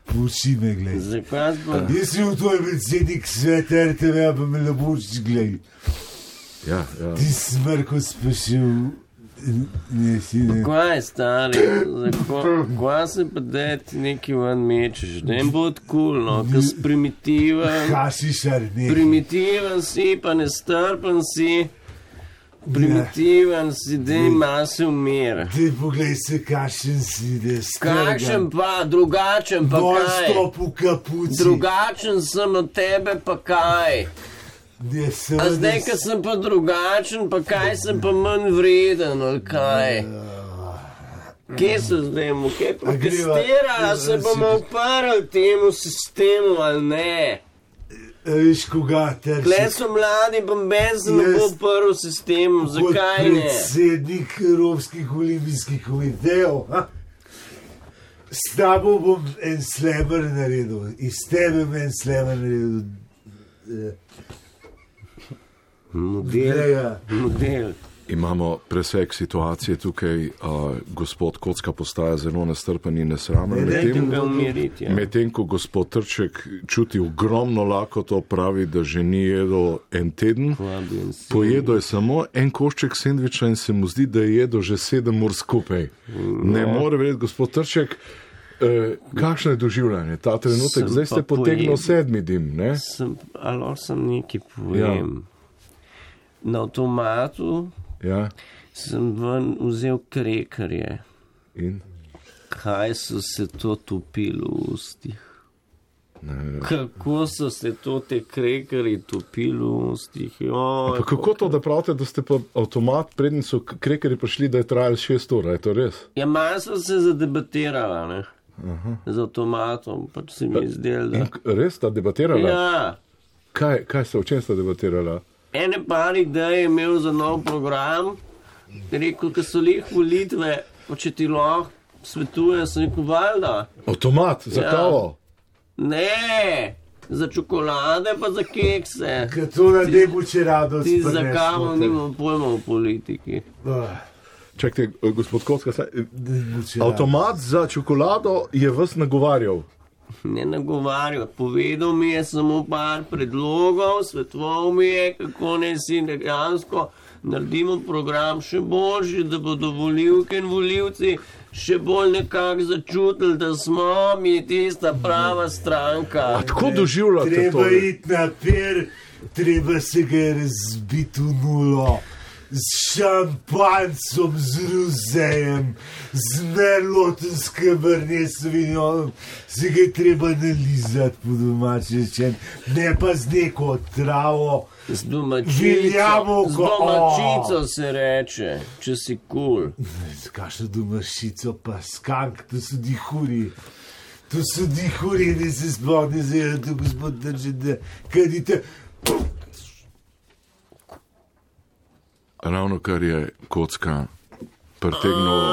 Pusti me, glej. Zakaj pa? Jaz sem v tvoj predsednik sveta RTV, pa me ne boš, glej. Ja. Ti smrko spešil. Kaj, stari, kaj se pa deti neki van mečeš, da jim bo odkul, no, ker si primitiven. Hašišar, ne. Primitiven si, pa nestrpen si. Primitiven si, da ima se umir. Ti poglej se, kakšen si, da strgan. Kakšen pa, drugačen pa kaj. Non-stop v kapuci. Drugačen sem od tebe pa kaj. A zdaj, ko sem pa drugačen, pa kaj sem pa manj vreden, ali kaj? Kje se zdaj mu, kje protestira, a se bomo uprli temu sistemu, ali ne? Viš koga, Trček? Kle so mladi, pa ben se ne bo uprl sistemu, zakaj ne? Kot predsednik Evropskih olimpijskih komitejev, s tabo bom en slemer naredil, iz tebe bom en slemer naredil. Model. Imamo presek situacije tukaj, gospod Kocka postaja zelo nestrpen in nesramen. Medtem ko gospod Trček čuti ogromno lakoto, pravi, da že ni jedel en teden. Pojedel je samo en košček sendviča in se mu zdi, da je jedel že 7 ur skupaj. Ne more verjeti, gospod Trček. Kakšno je doživljanje ta trenutek? Zdaj ste potegnil 7. dim, ne? Ali sem nekaj povem. Na avtomatu sem ven vzel krekerje. In? Kaj so se to topili v ustih? Kako so se to te krekerji topili v ustih? Kako to, da pravite, da ste pa avtomat, preden so krekerji prišli, da je trajalo 6 ur, je to res? Ja, malo so se zadebatirala, ne? Z avtomatom, pač se mi zdel, da... Res sta debatirala? Ja. Kaj ste, o čem sta debatirala? Ene par idej je imel za nov program, rekel, ko so lih volitve, pa če ti lahko svetuje, sem rekel, valjda. Avtomat, za kavo? Ne, za čokolade pa za kekse. Ker to na debu če rado ti za kavo nimam pojma v politiki. Čakajte, gospod Kocka, avtomat za čokolado je vas nagovarjal. Ne nagovarjal, povedal mi je samo par predlogov, svetoval mi je, kako ne si dejansko naredimo program še boljši, da bodo volivke in volivci še bolj nekako začutili, da smo mi tista prava stranka. A tako doživljate to? Treba iti na per, treba se ga razbiti v nulo. Z šampancom, z ruzejem, z merlotenskim brnesovim, se ga je treba nalizati po domače rečen, ne pa z neko travo. Z domačico se reče, če si kul. Z kakšno domačico pa skank, to so dihuri. To so dihuri, da se sploh ne zavedate, gospod Trček, da kadite... Ravno kar je Kocka pretegnil.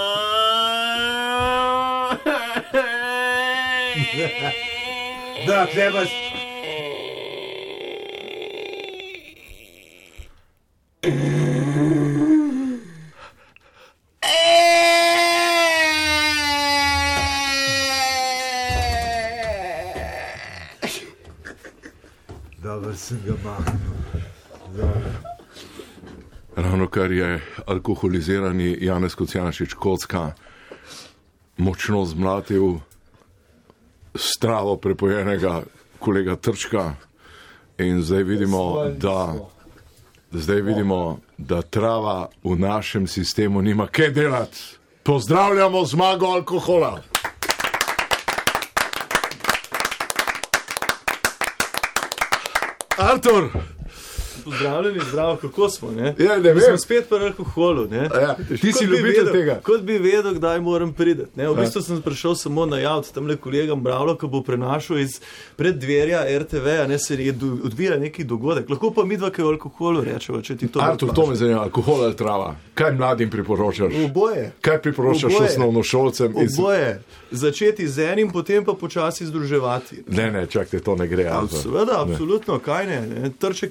Da, treba... Dobro sem ga mahnil. Dobro. Ravno kar je alkoholizirani Janez Kocjančič Kocka močno zmlatil stravo prepojenega kolega Trčka in zdaj vidimo, da trava v našem sistemu nima kaj delati. Pozdravljamo zmago alkohola. Artur! Pozdravljeni, zdravo, kako smo, ne? Ja, ne vem. Smo spet pri alkoholu, ne? Ja, ti si ljubitelj tega. Kot bi vedel, kdaj moram priti, ne? V bistvu sem prišel samo najaviti tamle kolegam Bravlo, ko bo prenašal iz preddverja RTV-a, ne, se je odvija neki dogodek. Lahko pa midva kaj o alkoholu rečeva, če ti to... Artur, to me zanima, alkohol ali trava? Kaj mladim priporočaš? Oboje. Kaj priporočaš osnovnošolcem? Oboje. Začeti z enim, potem pa počasi združevati. Ne, čakajte, to ne gre. Seveda, absolutno, kaj ne? Trček je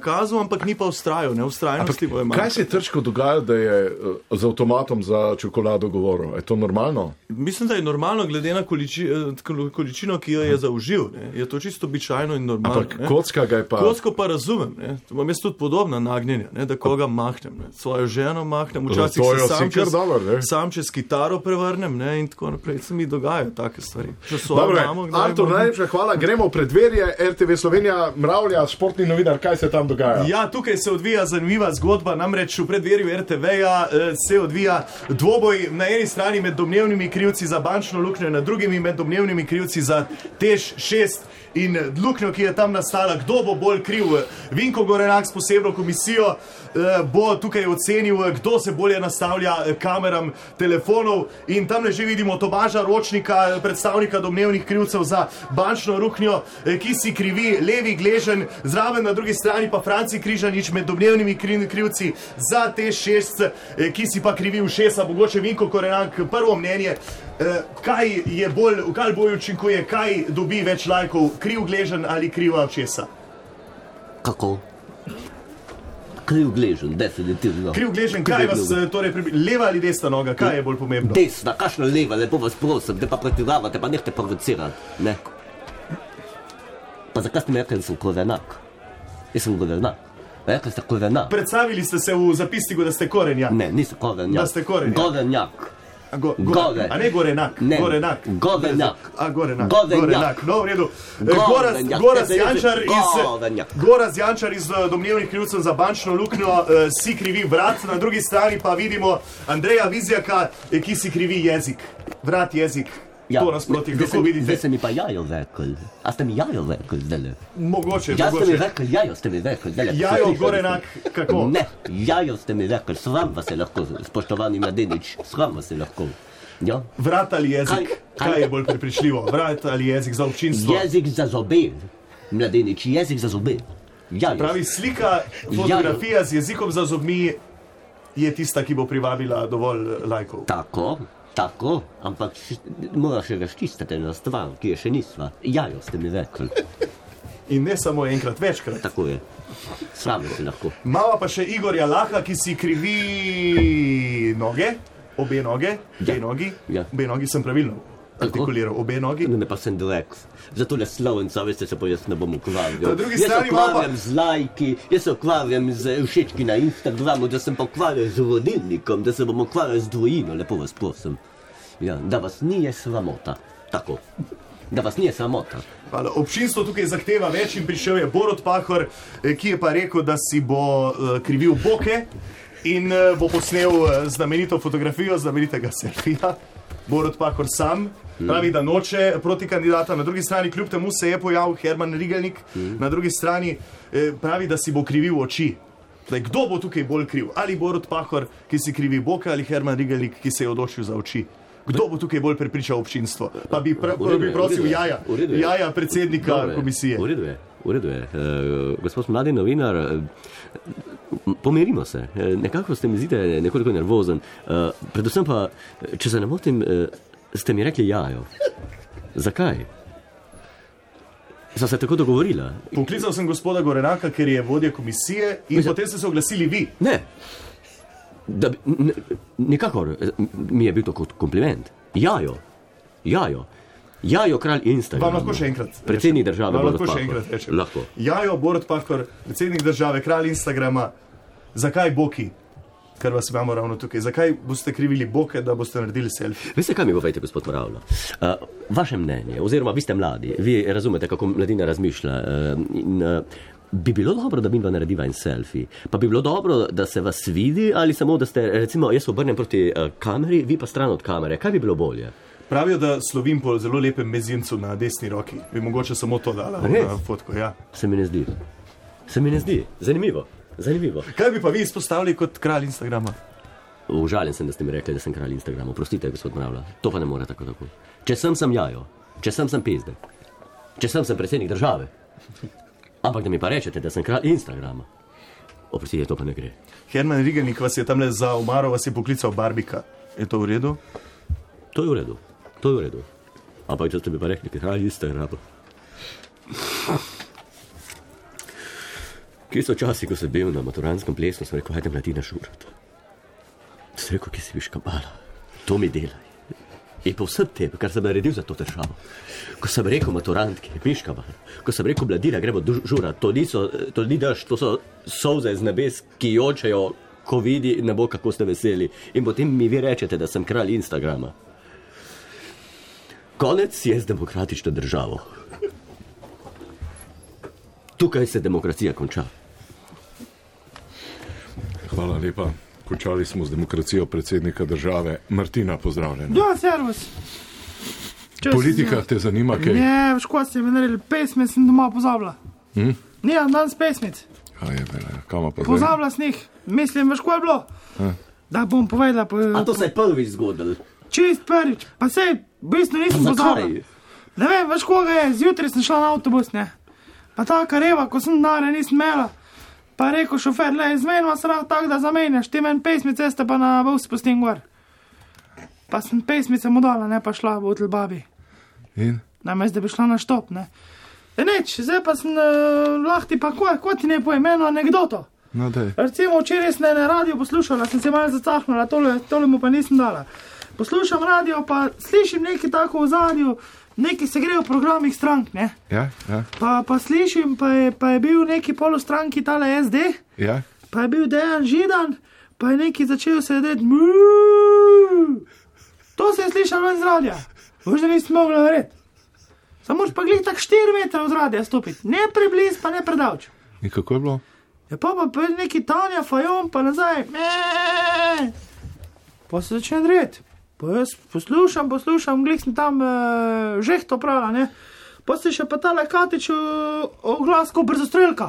pokazal, ampak ni pa vztrajal, ne, vztrajnosti bo je malo. Kaj se je Trčko dogajalo, da je z avtomatom za čokolado govoril? Je to normalno? Mislim, da je normalno, glede na količino, ki jo je zaužil. Ne. Je to čisto običajno in normalno. Ampak kocka ga je pa... Kocko pa razumem. Ne. Imam jaz tudi podobna nagnjenja, ne, da koga mahnem. Ne. Svojo ženo mahnem, včasih se sam čez kitaro prevrnem, ne, in tako naprej. Se mi dogajajo take stvari. Dobre, Artur, najlepša hvala. Gremo v predverje RTV Slovenija, Mravlja, športni novinar, kaj se tam dogaja? Ja, tukaj se odvija zanimiva zgodba, namreč v predverju RTV-ja se odvija dvoboj na eni strani med domnevnimi krivci za bančno luknjo, na drugimi med domnevnimi krivci za TEŠ 6 in luknjo, ki je tam nastala. Kdo bo bolj kriv? Vinko Gorenak s posebno komisijo bo tukaj ocenil, kdo se bolje nastavlja kameram telefonov, in tam že vidimo Tomaža Ročnika, predstavnika domnevnih krivcev za bančno luknjo, ki si krivi Levi Gležen, zraven na drugi strani pa Franci Križanič med domnevnimi krivci za TEŠ 6, ki si pa krivi ušesa. Mogoče Vinko Gorenak, prvo mnenje, kaj bolj učinkuje, kaj dobi več lajkov, kriv Gležen ali kriva ušesa? Kako? Kriv Gležen, definitivno. Kriv Gležen, kaj vas torej leva ali desna noga, kaj je bolj pomembno? Desna, kakšna leva, lepo vas prosim, da pa pretiravate, pa nehte provocirati, ne? Pa zakaj ste mi rekli, da sem Gorenak? Jaz sem Gorenak. Rekli ste Gorenak. Predstavili ste se v zapisniku, da ste Korenjak. Ne, nisem Korenjak. Da ste Korenjak. Gorenjak. Gore. A ne Gorenak? Ne. Gorenak. Gorenjak. A, Gorenak. Gorenjak. No, v redu. Goraz Jančar iz domnevnih krivcev za bančno luknjo si krivi vrat, na drugi strani pa vidimo Andreja Vizjaka, ki si krivi jezik. Vrat, jezik. Ja, to nasproti, kako vidite? Zdaj ste mi pa jajo rekli. A ste mi jajo rekli zdaj? Mogoče. Jajo ste mi rekli. Jajo, Gorenak, kako? Ne, jajo ste mi rekli, sram vas je lahko, spoštovani mladenič, sram vas je lahko. Ja? Vrat ali jezik? Kaj je bolj prepričljivo? Vrat ali jezik za občinstvo? Jezik za zobe, mladenič, jezik za zobe. Jajo. Pravi, slika, fotografija z jezikom za zobmi je tista, ki bo privabila dovolj lajkov. Tako, ampak moraš razčistiti eno stvar, ki je še nisva. Jajo ste mi rekli. In ne samo enkrat, večkrat. Tako je. Sravno si lahko. Mava pa še Igorja Laha, ki si krivi noge, obe noge, dve nogi. Ja. Obe nogi sem pravilno artikuliral, obe nogi. Ne pa sem direkt. Zato le Slovenca, veste, se pa jaz ne bom ukvarjal. Na drugi strani jaz se ukvarjam z lajki, jaz se ukvarjam z všečki na Instagramu, da sem pa ukvarjal z vodilnikom, da se bom ukvarjal z dvojino, lepo vas prosim. Ja, da vas nije sramota. Tako. Da vas nije sramota. Hvala. Občinstvo tukaj zahteva več in prišel je Borut Pahor, ki je pa rekel, da si bo krivil boke in bo posnel znamenito fotografijo, znamenitega selfija. Borut Pahor sam pravi, da noče proti kandidata. Na drugi strani, kljub temu se je pojavil Herman Rigelnik, na drugi strani pravi, da si bo krivil oči. Zdaj, kdo bo tukaj bolj kriv? Ali Borut Pahor, ki si krivi boke, ali Herman Rigelnik, ki se je odločil za oči? Kdo bo tukaj bolj prepričal občinstvo? Pa bi prosil Jaja, predsednika komisije. V redu je. Gospod mladi novinar, pomerimo se. Nekako ste mi zdite nekoliko nervozen. Predvsem pa, če se ne motim, ste mi rekli jajo. Zakaj? Sva se tako dogovorila. Poklical sem gospoda Gorenaka, ker je vodja komisije, in potem ste se oglasili vi. Ne. Nikakor mi je bil to kot kompliment. Jajo, kralj Instagrama. Vam lahko še enkrat predsednik države Borut Pahor. Lahko še enkrat rečem. Lahko. Jajo, Borut Pahor, predsednik države, kralj Instagrama. Zakaj boki? Ker vas imamo ravno tukaj. Zakaj boste krivili boke, da boste naredili selfie? Veste, kaj mi povejte, gospod Moravlo? Vaše mnenje, oziroma vi ste mladi, vi razumete, kako mladina razmišlja. Bi bilo dobro, da bi dva narediva en selfie. Pa bi bilo dobro, da se vas vidi, ali samo, da ste, recimo, jaz obrnem proti kameri, vi pa stran od kamere. Kaj bi bilo bolje? Pravijo, da slovim po zelo lepem mezincu na desni roki. Bi mogoče samo to dala na fotko, ja. Se mi ne zdi. Zanimivo. Kaj bi pa vi izpostavili kot kralj Instagrama? Užaljen sem, da ste mi rekli, da sem kralj Instagrama. Prostite, gospod Mravlja. To pa ne more tako. Če sem jajo. Če sem pezdek. Če sem predsednik države. Ampak da mi pa rečete, da sem kralj Instagrama. Oprostite, to pa ne gre. Herman Rigelnik vas je tamle za omaro, vas je poklical Barbika. Je to v redu? To je v redu. Ampak če ste mi pa rekli, kralj Instagrama. Kje so časi, ko sem bil na maturanskem plesu, sem rekel, hajde mladina šurati. Sem rekel, kje si viš kabala, to mi delaj. In po vsem tem, kar sem naredil za to državo, ko sem rekel maturantki, viš kabala, ko sem rekel mladina, gremo žurati, to ni daš, to so solze z nebes, ki jočejo, ko vidi, ne bo, kako ste veseli. In potem mi vi rečete, da sem kralj Instagrama. Konec je z demokratično državo. Tukaj se demokracija konča. Hvala lepa. Končali smo z demokracijo predsednika države. Martina, pozdravljena. Ja, servus. Politika te zanima, kaj? Ne, veš, ko ste mi naredili pesme, sem doma pozabila. Nijam danes pesmic. Kaj je vele, kama pa zdaj? Pozabila sem jih. Mislim, veš, ko je bilo? Da bom povedala. A to se je prvič zgodilo? Čist prvič. Pa sej, v bistvu nisem pozabila. Ne vem, veš, koga je. Zjutraj sem šla na avtobus, ne. Pa taka reva, ko sem denarja nisem imela. Pa je rekel šofer, zmenjava se rad tako, da zamenjaš, ti meni pesmice ste pa na bus spustim gor. Pa sem pesmice mu dala, ne pa šla v hotel babi. In? Namest, da bi šla na štop, ne. Neč, zdaj pa sem lahti pa ko ti ne pojem eno anegdoto. No, daj. Recimo, včeraj sem na radio poslušala, sem se malo zacahnula, tole mu pa nisem dala. Poslušam radio, pa slišim nekaj tako v zadju, neki se grejo v programih strank, ne? Ja. Pa slišim, pa je bil neki pol v stranki tale SD, Ja. pa je bil Dejan Židan, pa je neki začel se jedeti. To se je slišalo ven z radija. Možda nisem mogla verjeti. Samo moraš pa glih tak 4 metre od radija stopiti. Ne prebliz, pa ne predavč. In kako je bilo? Ja pa neki Tanja Fajon, pa nazaj. Pa se začne dreti. Pa jaz poslušam, glih sem tam žehto prala, ne. Pa se še pa tale Katič oglas ko brzostrelka.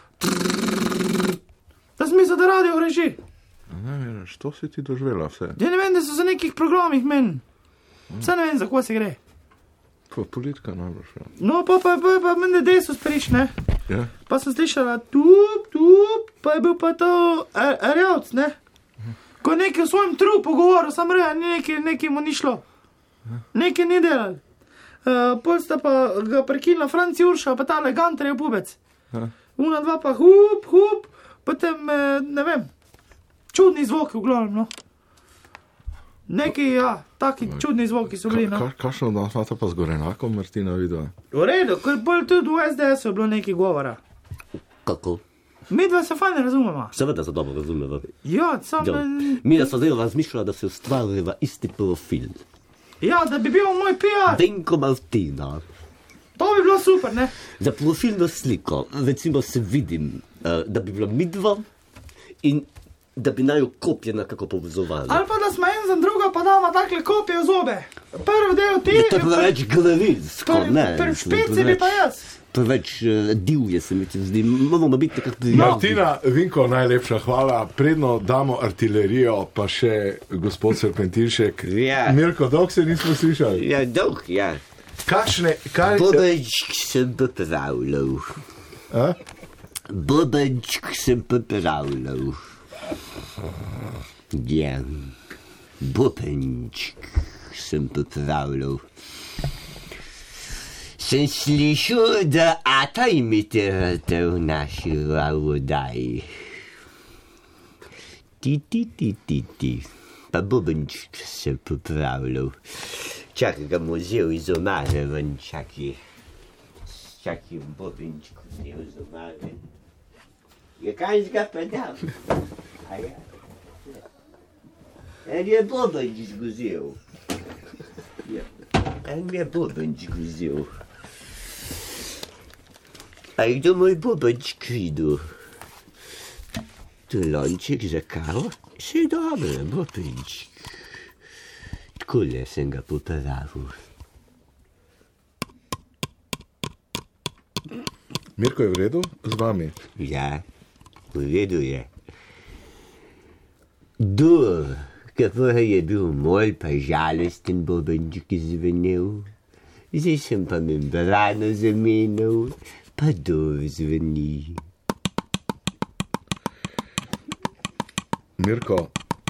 Da sem mislil, da radio reži. Ne vem, što si ti doživela vse? Ja ne vem, da so za nekih programih meni. Vse ne vem, za ko se gre. Pa politika najbolj še. No, pa meni Desus priš, ne. Ja. Pa sem slišala tup, pa je bil pa to Erjavc, ne. Ko nekaj v svojem trupu govoril, sam reja, nekaj mu ni šlo. Nekaj ni delal. Pol sta pa ga prekinila Franci Urša, pa tale Gantarjev pubec. Una, dva pa hup, potem, ne vem, čudni zvoki v glavnem, no. Neki, ja, taki čudni zvoki so bili, no. Kakšno danes imate pa z Gorenakom, Martina, videla? V redu, ker bolj tudi v SDS je bilo nekaj govora. Kako? Midva se fajn razumeva. Seveda se dobro razumeva. Ja, samo... Mi da so zdaj razmišljala, da se ustvarjava isti profil. Ja, da bi bil moj PR. Denko Martina. To bi bilo super, ne? Za profilno sliko, recimo se vidim, da bi bila midva in da bi naju kopje nekako povezovali. Ali pa da smo en za drugo, pa damo takle kopije v zobe. Prvi del ti... To je preveč glavilsko, ne? Prvi špici bi pa jaz. Preveč divje se mi zdi, moramo biti nekako prijazni. Martina, Vinko, najlepša hvala. Predno damo artilerijo, pa še gospod Serpentinšek. Ja. Mirko, dolg se nismo slišali. Ja, dolg, ja. Bobenčk sem popravljal. Bobenčk sem popravljal. Ja, bobenčk sem popravljal. Sem slišal, da ata imitirate v naši oddaji. Ti. Pa bobenčk sem popravljal. Čakaj, ga mu vzel iz omare ven, čakaj, bobenčk vzel iz omare. Ja, kaj ga pa dam? A ja. En je bobenčk vzel. Ja, en je bobenčk vzel. A je kdo moj bobenčk videl? To lonček za kavo? Še dobro, bobenčk. Takole sem ga popravil. Mirko je v redu z vami? Ja, v redu je. Kako je bil moj pa žalosten bobenček zvenel. Zdaj sem pa membrano zamenjal, pa zveni. Mirko,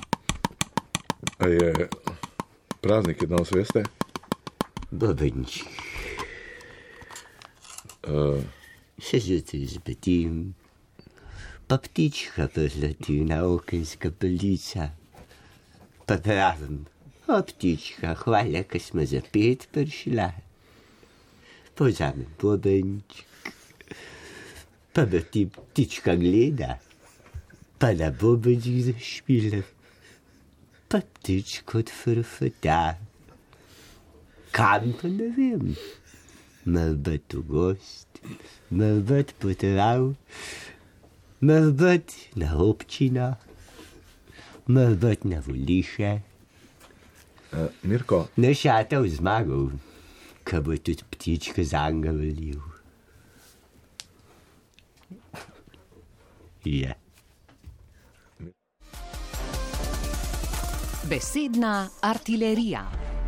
a je praznik danes, veste? Bobenček. Se zjutraj zbudim, Pa ptička pozleti na okenska polica. Pa pravim, o ptička, hvala, ko smo za 5 prišla. Pozamem bobenček, pa me ti ptička gleda, pa na bobenček zašpila, pa ptičko odfrfota. Kam pa ne vem, mal bat v gost, mal bat potrav, mal bat na občino, mal bat na voliše. Mirko. Ne šatel zmagal, ko bo tudi ptička zanga velil. Je. Besedna artilerija.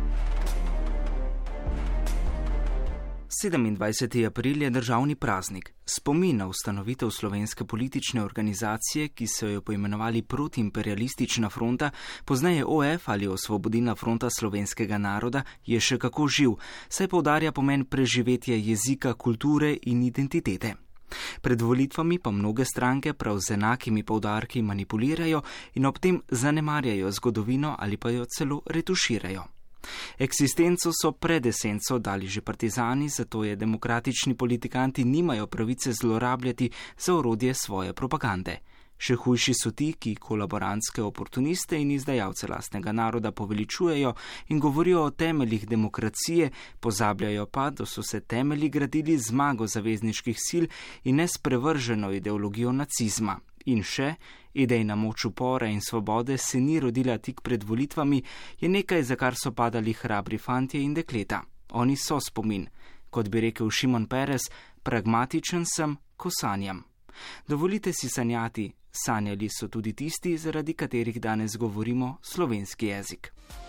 27. april je državni praznik, spomin na ustanovitev slovenske politične organizacije, ki so jo poimenovali Protiimperialistična fronta, pozneje OF ali Osvobodilna fronta slovenskega naroda, je še kako živ, saj poudarja pomen preživetja jezika, kulture in identitete. Pred volitvami pa mnoge stranke prav z enakimi poudarki manipulirajo in ob tem zanemarjajo zgodovino ali pa jo celo retuširajo. Eksistenco so pred esenco dali že partizani, zato je demokratični politikanti nimajo pravice zlorabljati za orodje svoje propagande. Še hujši so ti, ki kolaborantske oportuniste in izdajalce lastnega naroda poveličujejo in govorijo o temeljih demokracije, pozabljajo pa, da so se temelji gradili z zmago zavezniških sil in ne s prevrženo ideologijo nacizma. In še, idejna moč upora in svobode se ni rodila tik pred volitvami, je nekaj, za kar so padali hrabri fantje in dekleta. Oni so spomin. Kot bi rekel Šimon Peres, pragmatičen sem, ko sanjam. Dovolite si sanjati, sanjali so tudi tisti, zaradi katerih danes govorimo slovenski jezik.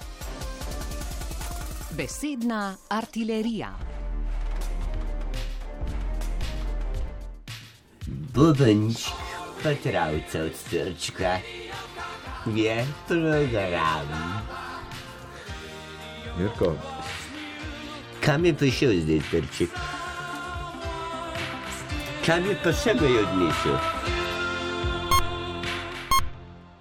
Besedna artilerija. Bobenček. Pa travca od strčka je program. Mirko. Kam je prišel zdaj trček? Kam je pa sebe odnesel?